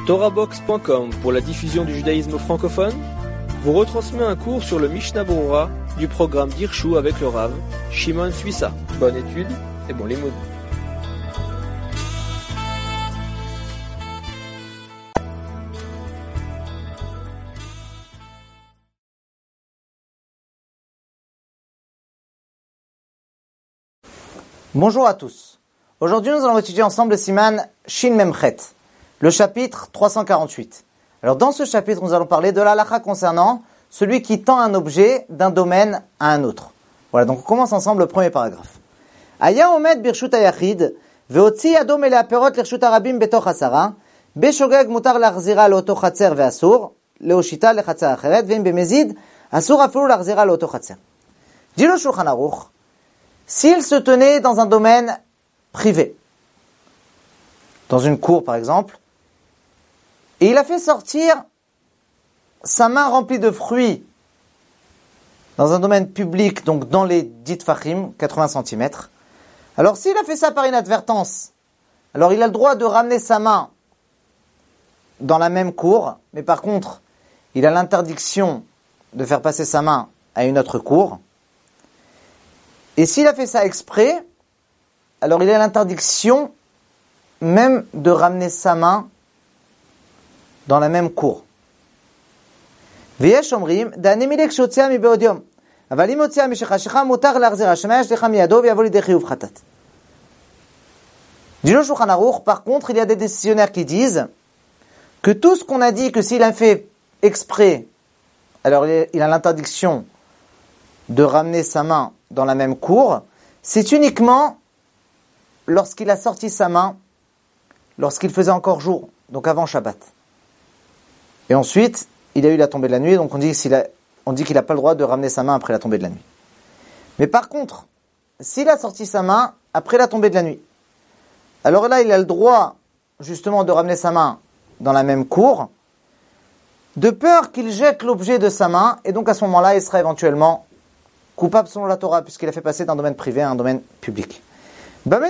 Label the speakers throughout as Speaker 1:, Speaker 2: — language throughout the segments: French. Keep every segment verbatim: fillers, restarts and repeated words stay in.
Speaker 1: Torahbox point com pour la diffusion du judaïsme francophone vous retransmet un cours sur le Mishnah Berurah du programme d'Hirshu avec le Rav Shimon Suissa. Bonne étude et bon limoud.
Speaker 2: Bonjour à tous. Aujourd'hui, nous allons étudier ensemble le Siman Shin Memchet, le chapitre trois cent quarante-huit. Alors, dans ce chapitre, nous allons parler de la halakha concernant celui qui tend un objet d'un domaine à un autre. Voilà, donc on commence ensemble le premier paragraphe. Aya omed birshut hayachid, veotzi yado melea perot lirshut harabim betoch hasara, beshogeg mutar lachzira loto chatzer veasur, leoshita lechatzer acheret, veim bemezid, asur afilu lachzira loto chatzer. Dit le Shulchan Aruch, s'il se tenait dans un domaine privé, dans une cour par exemple, et il a fait sortir sa main remplie de fruits dans un domaine public, donc dans les dix tfachim, quatre-vingts centimètres, alors s'il a fait ça par inadvertance, alors il a le droit de ramener sa main dans la même cour, mais par contre, il a l'interdiction de faire passer sa main à une autre cour. Et s'il a fait ça exprès, alors il a l'interdiction même de ramener sa main dans la même cour. ויש אומרים, דעני מילק שהוציאה מבעוד יום, אבל אם הוציאה משחשיכה, מותר להחזיר השמיה שלך מידו ויבוא לידי חיוב חטאת. Dit le Shulchan Aruch, par contre, il y a des décisionnaires qui disent que tout ce qu'on a dit, que s'il a fait exprès, alors il a l'interdiction de ramener sa main dans la même cour, c'est uniquement lorsqu'il a sorti sa main, lorsqu'il faisait encore jour, donc avant Shabbat. Et ensuite, il a eu la tombée de la nuit, donc on dit, s'il a, on dit qu'il n'a pas le droit de ramener sa main après la tombée de la nuit. Mais par contre, s'il a sorti sa main après la tombée de la nuit, alors là, il a le droit, justement, de ramener sa main dans la même cour, de peur qu'il jette l'objet de sa main, et donc à ce moment-là, il sera éventuellement coupable selon la Torah, puisqu'il a fait passer d'un domaine privé à un domaine public. Maintenant,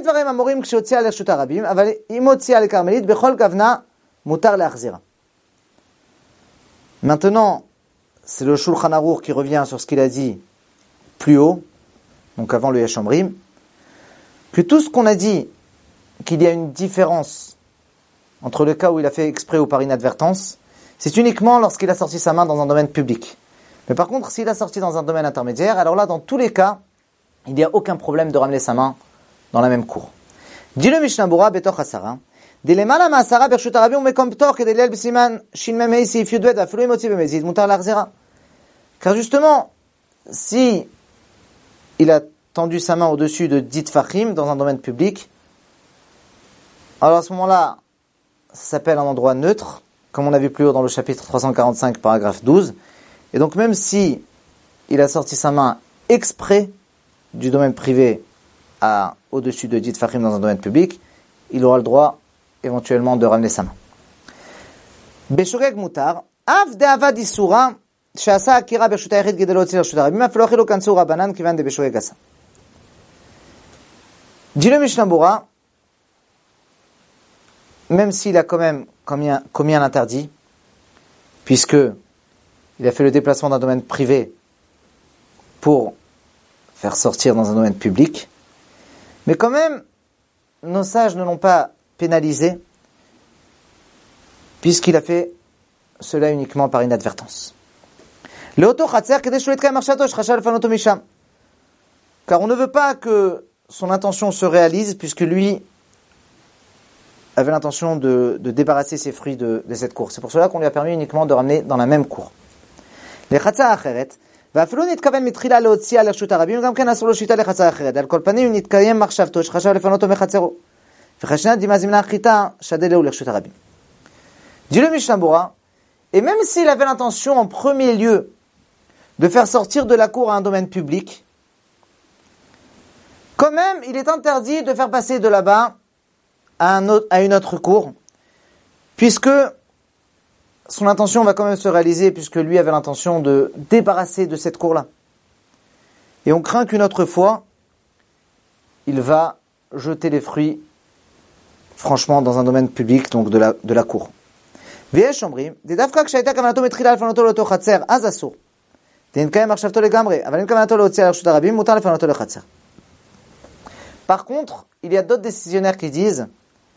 Speaker 2: c'est le Shulchan Aruch qui revient sur ce qu'il a dit plus haut, donc avant le Yesh Omrim, que tout ce qu'on a dit, qu'il y a une différence entre le cas où il a fait exprès ou par inadvertance, c'est uniquement lorsqu'il a sorti sa main dans un domaine public. Mais par contre, s'il a sorti dans un domaine intermédiaire, alors là, dans tous les cas, il n'y a aucun problème de ramener sa main dans la même cour. Dit le Mishnah Berurah betoch hasara, דלמעלה מעשרה ברשות הרבים ומקום פטור כדי ליל בסימן ש"מ סעיף י"ב ואפילו אם הוציא במזיד מותר להחזירה. Car justement, si il a tendu sa main au-dessus de dix tfachim dans un domaine public, alors à ce moment-là, ça s'appelle un endroit neutre, comme on a vu plus haut dans le chapitre trois cent quarante-cinq, paragraphe douze. Et donc même si il a sorti sa main exprès du domaine privé à au-dessus de dix tfachim dans un domaine public, il aura le droit éventuellement de ramener sa main. Beshogeg mutar, av de'avad isura, she'asa akira bershut hayachid kidei le'hotzi lirshut harabim, afilo achilo kansu rabanan kivan de beshogeg asa. Dit le Mishnah Berurah, même s'il a quand même commis un, commis un interdit, puisque il a fait le déplacement d'un domaine privé pour faire sortir dans un domaine public, mais quand même, nos sages ne l'ont pas pénalisé, puisqu'il a fait cela uniquement par inadvertance. Car on ne veut pas que son intention se réalise, puisque lui avait l'intention de, de débarrasser ses fruits de, de cette cour. C'est pour cela qu'on lui a permis uniquement de ramener dans la même cour. Les חצה אחרת, ואפילו נתכוון מתחילה להוציאה לרשות הרבים, גם כן אסור לו שיטה לחצה אחרת. על כל פנים, אם נתקיים מחשבתו שחשב לפנות אותו מחצרו. וחשנה דימה זמנה החיטה, שדה לו לרשות הרבים. Dit le Mishnah Berurah, et même s'il avait l'intention en premier lieu de faire sortir de la cour à un domaine public, quand même, il est interdit de faire passer de là-bas à, un autre, à une autre cour, puisque son intention va quand même se réaliser, puisque lui avait l'intention de débarrasser de cette cour-là. Et on craint qu'une autre fois, il va jeter les fruits, franchement, dans un domaine public, donc de la, de la cour. ויש אומרים, דווקא כשהייתה כוונתו מתחילה לפנותו לאותו חצר, אז אסור. דנקיים מחשבתו לגמרי, אבל אם כוונתו להוציא על רשות הרבים, מותר לפנותו לחצר. Par contre, il y a d'autres décisionnaires qui disent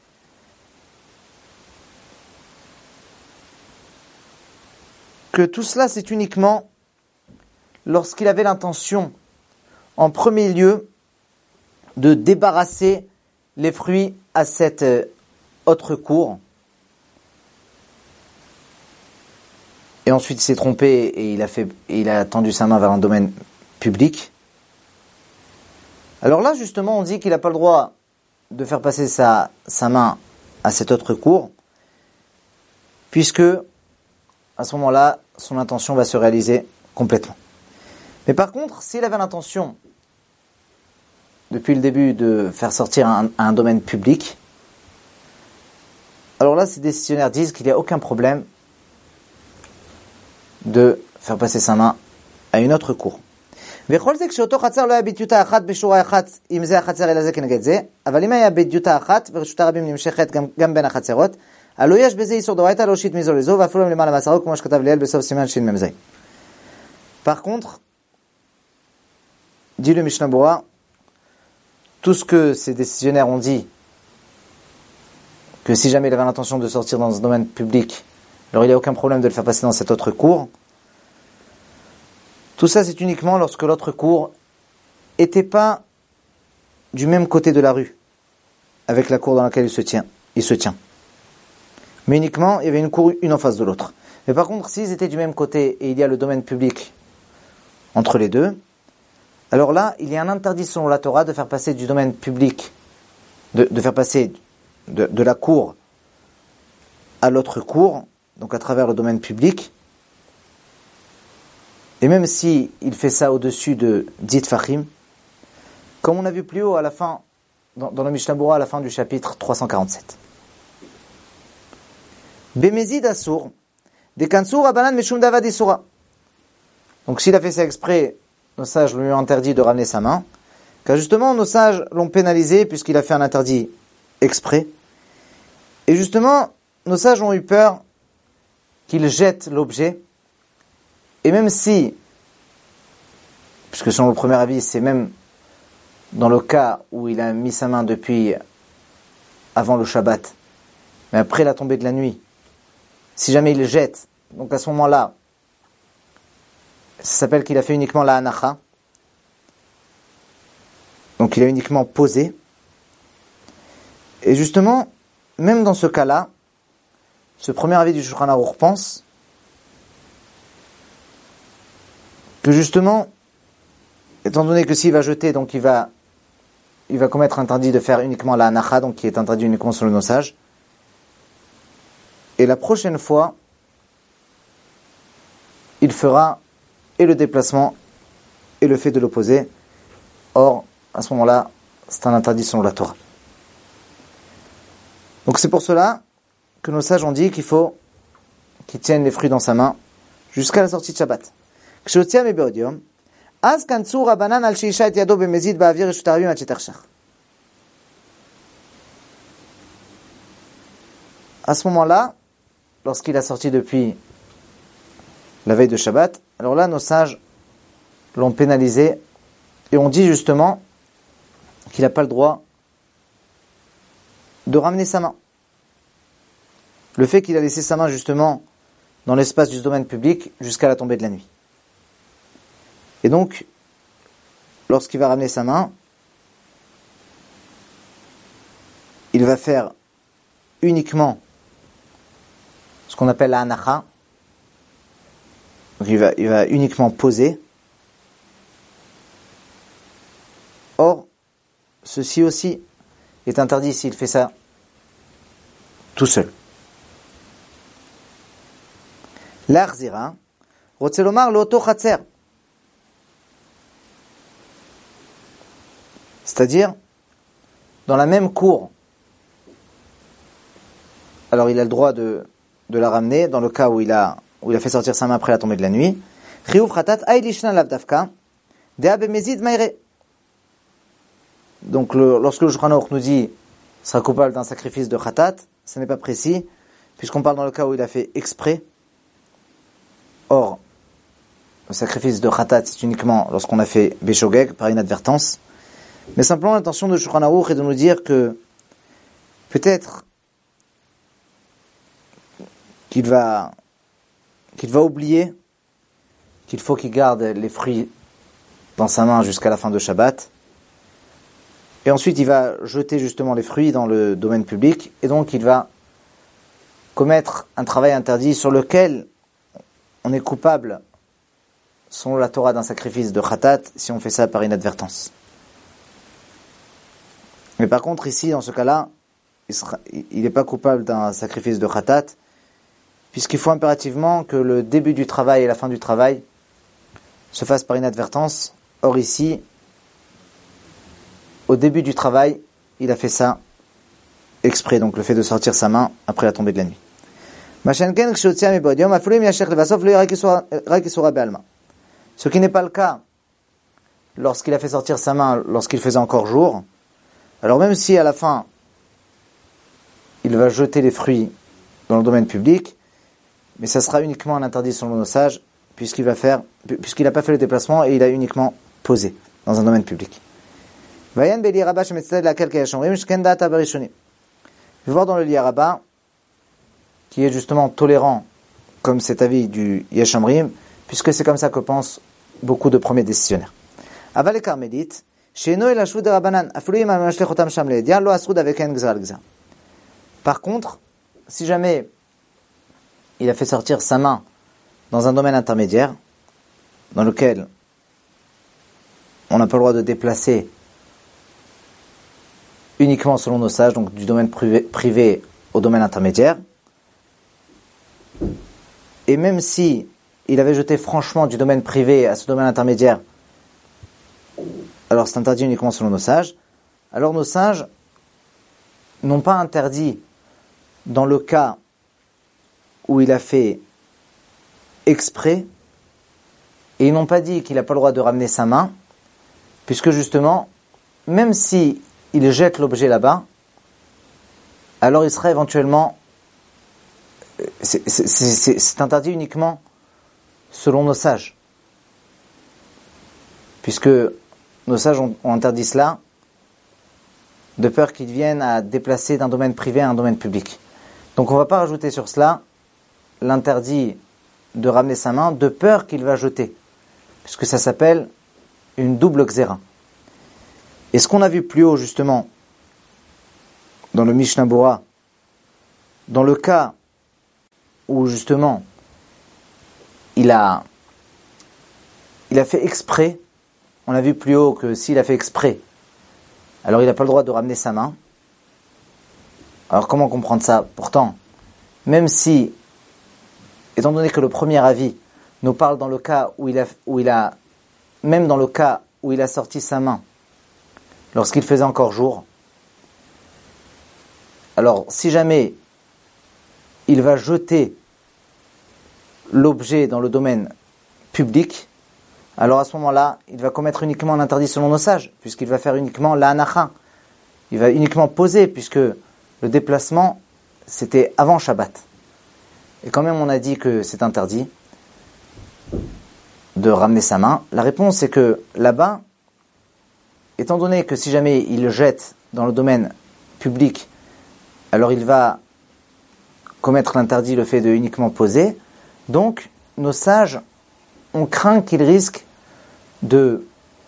Speaker 2: que tout cela c'est uniquement lorsqu'il avait l'intention, en premier lieu, de débarrasser les fruits à cette autre cour. Et ensuite il s'est trompé et il a fait, et il a tendu sa main vers un domaine public. Alors là, justement, on dit qu'il n'a pas le droit de faire passer sa, sa main à cette autre cour, puisque, à ce moment-là, son intention va se réaliser complètement. Mais par contre, s'il avait l'intention, depuis le début, de faire sortir un, un domaine public, alors là, ces décisionnaires disent qu'il n'y a aucun problème de faire passer sa main à une autre cour. וכל זה כשאותו חצר לא היה בדיוטה אחת בשורה אחת אם זה החצר אלא זה כנגד זה, אבל אם היה בדיוטה אחת ורשות הרבים נמשכת גם, גם בין החצרות, הלא יש בזה איסור דאורייתא להושיט מזו לזו ואפילו למעלה מעשרה כמו שכתב ליאל בסוף סימן ש"מ. Par contre, dit le Mishnah Berurah, tout ce que ces décisionnaires ont dit, que si jamais il avait l'intention de sortir dans un domaine public, alors il n'y a aucun problème de le faire passer dans cette autre cour. Tout ça, c'est uniquement lorsque l'autre cour n'était pas du même côté de la rue, avec la cour dans laquelle il se tient. Il se tient. Mais uniquement, il y avait une cour une en face de l'autre. Mais par contre, s'ils étaient du même côté et il y a le domaine public entre les deux, alors là, il y a un interdit selon la Torah de faire passer du domaine public, de, de faire passer de, de la cour à l'autre cour, donc à travers le domaine public. Et même si il fait ça au-dessus de dix Tfachim, comme on a vu plus haut à la fin, dans, dans le Mishnah Berurah à la fin du chapitre trois cent quarante-sept. Bemezid Asur, Dekansur Abanan Meshum Davad Isura. Donc s'il a fait ça exprès, nos sages lui ont interdit de ramener sa main, car justement nos sages l'ont pénalisé puisqu'il a fait un interdit exprès. Et justement, nos sages ont eu peur qu'il jette l'objet. Et même si, puisque selon le premier avis, c'est même dans le cas où il a mis sa main depuis avant le Shabbat, mais après la tombée de la nuit, si jamais il le jette, donc à ce moment-là, ça s'appelle qu'il a fait uniquement la hanacha, donc il a uniquement posé. Et justement, même dans ce cas-là, ce premier avis du Shulchan Aruch pense que justement, étant donné que s'il va jeter, donc il va, il va commettre interdit de faire uniquement la hanacha, donc qui est interdit uniquement selon nos sages. Et la prochaine fois, il fera et le déplacement et le fait de l'opposer. Or, à ce moment-là, c'est un interdit selon la Torah. Donc c'est pour cela que nos sages ont dit qu'il faut qu'il tienne les fruits dans sa main jusqu'à la sortie de Shabbat. כשהוציאה מבעוד יום, אז כנסו רבנן על שאישה את ידו במזיד באוויר רשות הרבים עד שתחשך. À ce moment-là, lorsqu'il a sorti depuis la veille de Shabbat, alors là, nos sages l'ont pénalisé et ont dit justement qu'il n'a pas le droit de ramener sa main. Le fait qu'il a laissé sa main justement dans l'espace du domaine public jusqu'à la tombée de la nuit. Et donc, lorsqu'il va ramener sa main, il va faire uniquement ce qu'on appelle la hanacha. Donc il va, il va uniquement poser. Or, ceci aussi est interdit s'il fait ça tout seul. L'Arzira, Rotzelomar l'auto chatzer. C'est-à-dire, dans la même cour, alors il a le droit de, de la ramener, dans le cas où il a, où il a fait sortir sa main après la tombée de la nuit. Donc le, lorsque le Shulchan Aruch nous dit sera coupable d'un sacrifice de khatat, ce n'est pas précis, puisqu'on parle dans le cas où il a fait exprès. Or, le sacrifice de Khatat, c'est uniquement lorsqu'on a fait Beshogeg, par inadvertance. Mais simplement, l'intention de Shulchan Aruch est de nous dire que peut-être qu'il va, qu'il va oublier qu'il faut qu'il garde les fruits dans sa main jusqu'à la fin de Shabbat. Et ensuite, il va jeter justement les fruits dans le domaine public. Et donc, il va commettre un travail interdit sur lequel on est coupable, selon la Torah, d'un sacrifice de Khatat, si on fait ça par inadvertance. Mais par contre, ici, dans ce cas-là, il n'est pas coupable d'un sacrifice de Khatat, puisqu'il faut impérativement que le début du travail et la fin du travail se fassent par inadvertance. Or ici, au début du travail, il a fait ça exprès, donc le fait de sortir sa main après la tombée de la nuit. Ce qui n'est pas le cas lorsqu'il a fait sortir sa main lorsqu'il faisait encore jour. Alors même si à la fin il va jeter les fruits dans le domaine public, mais ça sera uniquement un interdit selon nos sages, puisqu'il va faire, puisqu'il n'a pas fait le déplacement et il a uniquement posé dans un domaine public. Je vais voir dans le Liyaraba, qui est justement tolérant comme cet avis du Yesh Omrim, puisque c'est comme ça que pensent beaucoup de premiers décisionnaires. Aval et Carmélite, par contre, si jamais il a fait sortir sa main dans un domaine intermédiaire, dans lequel on n'a pas le droit de déplacer uniquement selon nos sages, donc du domaine privé, privé au domaine intermédiaire, et même si il avait jeté franchement du domaine privé à ce domaine intermédiaire, alors c'est interdit uniquement selon nos sages, alors nos sages n'ont pas interdit dans le cas où il a fait exprès, et ils n'ont pas dit qu'il n'a pas le droit de ramener sa main, puisque justement, même si il jette l'objet là-bas, alors il sera éventuellement, c'est, c'est, c'est, c'est interdit uniquement selon nos sages, puisque nos sages ont, ont interdit cela, de peur qu'ils viennent à déplacer d'un domaine privé à un domaine public. Donc on ne va pas rajouter sur cela l'interdit de ramener sa main, de peur qu'il va jeter, puisque ça s'appelle une double xéra. Et ce qu'on a vu plus haut justement dans le Mishnah Bora, dans le cas où justement il a il a fait exprès, on a vu plus haut que s'il a fait exprès, alors il n'a pas le droit de ramener sa main. Alors comment comprendre ça? Pourtant, même si, étant donné que le premier avis nous parle dans le cas où il a, où il a, même dans le cas où il a sorti sa main, lorsqu'il faisait encore jour, alors si jamais il va jeter l'objet dans le domaine public, alors à ce moment-là, il va commettre uniquement un interdit selon nos sages, puisqu'il va faire uniquement la anacha. Il va uniquement poser, puisque le déplacement, c'était avant Shabbat. Et quand même on a dit que c'est interdit de ramener sa main. La réponse c'est que là-bas, étant donné que si jamais il le jette dans le domaine public, alors il va commettre l'interdit, le fait de uniquement poser. Donc, nos sages ont craint qu'il risque de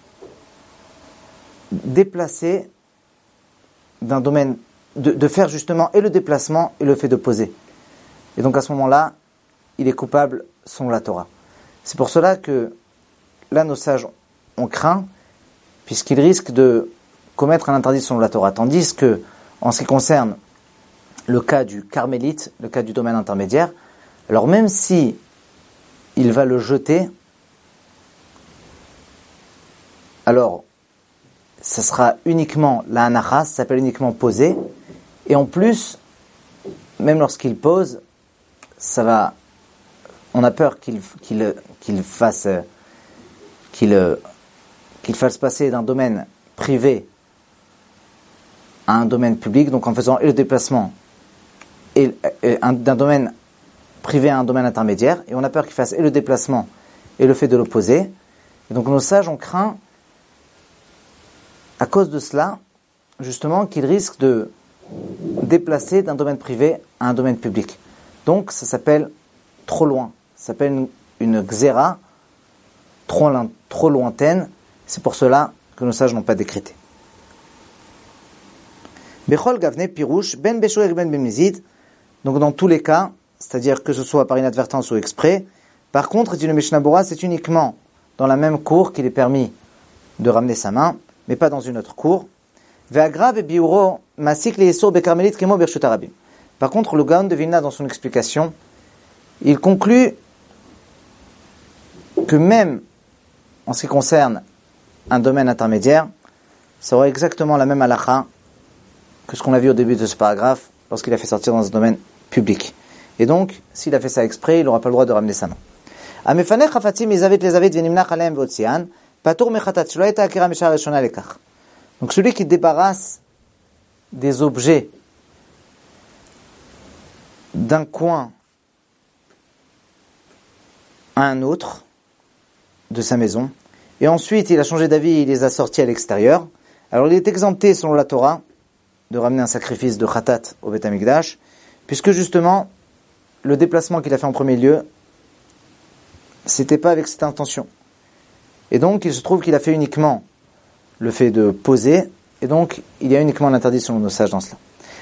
Speaker 2: déplacer d'un domaine, de, de faire justement et le déplacement et le fait de poser. Et donc à ce moment-là, il est coupable selon la Torah. C'est pour cela que là, nos sages ont craint, puisqu'il risque de commettre un interdit selon la Torah. Tandis que, en ce qui concerne le cas du carmélite, le cas du domaine intermédiaire, alors même si il va le jeter, alors ça sera uniquement la anacha, ça s'appelle uniquement poser, et en plus, même lorsqu'il pose, ça va, on a peur qu'il, qu'il, qu'il fasse, qu'il, qu'il fasse passer d'un domaine privé à un domaine public, donc en faisant et le déplacement et, et un, d'un domaine privé à un domaine intermédiaire, et on a peur qu'il fasse et le déplacement et le fait de l'opposer. Et donc nos sages ont craint, à cause de cela, justement, qu'il risque de déplacer d'un domaine privé à un domaine public. Donc ça s'appelle trop loin, ça s'appelle une, une xéra, trop, trop lointaine. C'est pour cela que nos sages n'ont pas décrété. Bechol gavne pirouche ben beshoek ben bemizid. Donc dans tous les cas, c'est-à-dire que ce soit par inadvertance ou exprès. Par contre, dit le Mishnah Berurah, c'est uniquement dans la même cour qu'il est permis de ramener sa main, mais pas dans une autre cour. Ve'agrav et biuro masik le yesur bekarmelit kemo bershut harabim. Par contre, le Gaon de Vilna, dans son explication, il conclut que même en ce qui concerne un domaine intermédiaire, ça aura exactement la même halakha que ce qu'on a vu au début de ce paragraphe, lorsqu'il a fait sortir dans un domaine public. Et donc, s'il a fait ça exprès, il n'aura pas le droit de ramener sa main. Donc celui qui débarrasse des objets d'un coin à un autre de sa maison, et ensuite il a changé d'avis et il les a sortis à l'extérieur, alors il est exempté selon la Torah de ramener un sacrifice de khatat au Beth Amikdash, puisque justement le déplacement qu'il a fait en premier lieu, c'était pas avec cette intention. Et donc il se trouve qu'il a fait uniquement le fait de poser, et donc il y a uniquement l'interdit selon nos sages dans cela.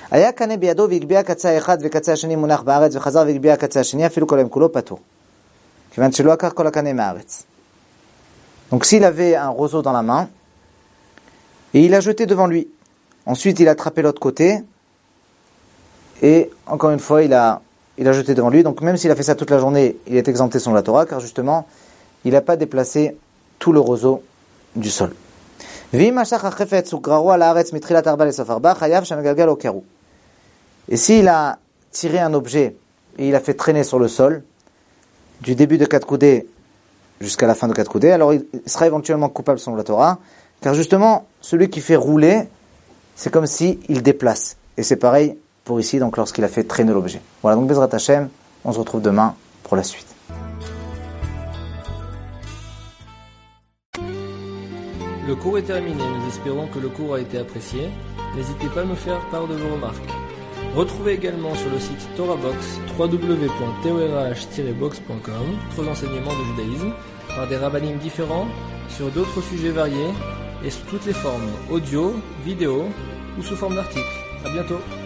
Speaker 2: Donc s'il avait un roseau dans la main, et il a jeté devant lui, ensuite il a attrapé l'autre côté, et encore une fois il a, il a jeté devant lui, donc même s'il a fait ça toute la journée, il est exempté selon la Torah, car justement, il n'a pas déplacé tout le roseau du sol. Et s'il a tiré un objet et il a fait traîner sur le sol, du début de quatre coudées jusqu'à la fin de quatre coudées, alors il sera éventuellement coupable selon la Torah, car justement, celui qui fait rouler, c'est comme si il déplace. Et c'est pareil pour ici, donc lorsqu'il a fait traîner l'objet. Voilà, donc Bezrat Hashem, on se retrouve demain pour la suite.
Speaker 1: Le cours est terminé, nous espérons que le cours a été apprécié. N'hésitez pas à nous faire part de vos remarques. Retrouvez également sur le site TorahBox, w w w point torah tiret box point com, d'autres enseignements de judaïsme, par des rabbinim différents, sur d'autres sujets variés, et sous toutes les formes, audio, vidéo, ou sous forme d'articles. À bientôt.